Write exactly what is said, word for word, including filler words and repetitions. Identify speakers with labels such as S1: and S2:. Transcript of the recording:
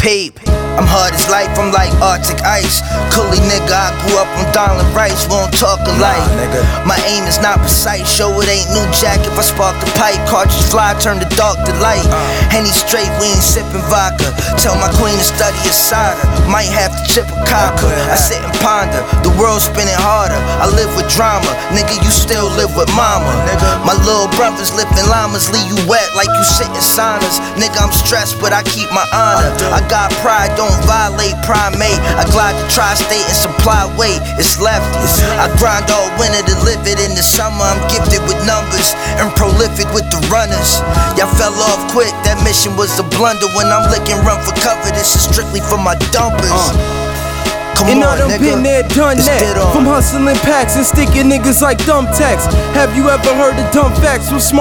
S1: Peep, I'm hard as life, I'm like Arctic ice. Coolie nigga, I grew up on Darlin' Rice, we don't talk alike.
S2: Nah,
S1: my aim is not precise, show it ain't new jack. If I spark the pipe, cartridge fly, turn the dark to light. uh. Henny straight, we ain't sippin' vodka. Tell my queen to study a cider, might have to chip a cocker. I sit and ponder, the world's spinning harder. I live with drama, nigga, you still live with mama. My little brothers lifting llamas, leave you wet like you sit in saunas. Nigga, I'm stressed, but I keep my honor. I got pride, don't violate primate. I glide the tri-state and supply weight, it's lefties. I grind all winter to live it in the summer. I'm gifted with numbers and prolific with the runners. Y'all fell off quick, that mission was a blunder. When I'm licking run for cover, this is strictly for my dumpers. uh. Come
S2: and
S1: on,
S2: I done
S1: nigga.
S2: been there, done
S1: It's
S2: that. From hustling packs and sticking niggas like thumbtacks. Have you ever heard of dumb facts? With smart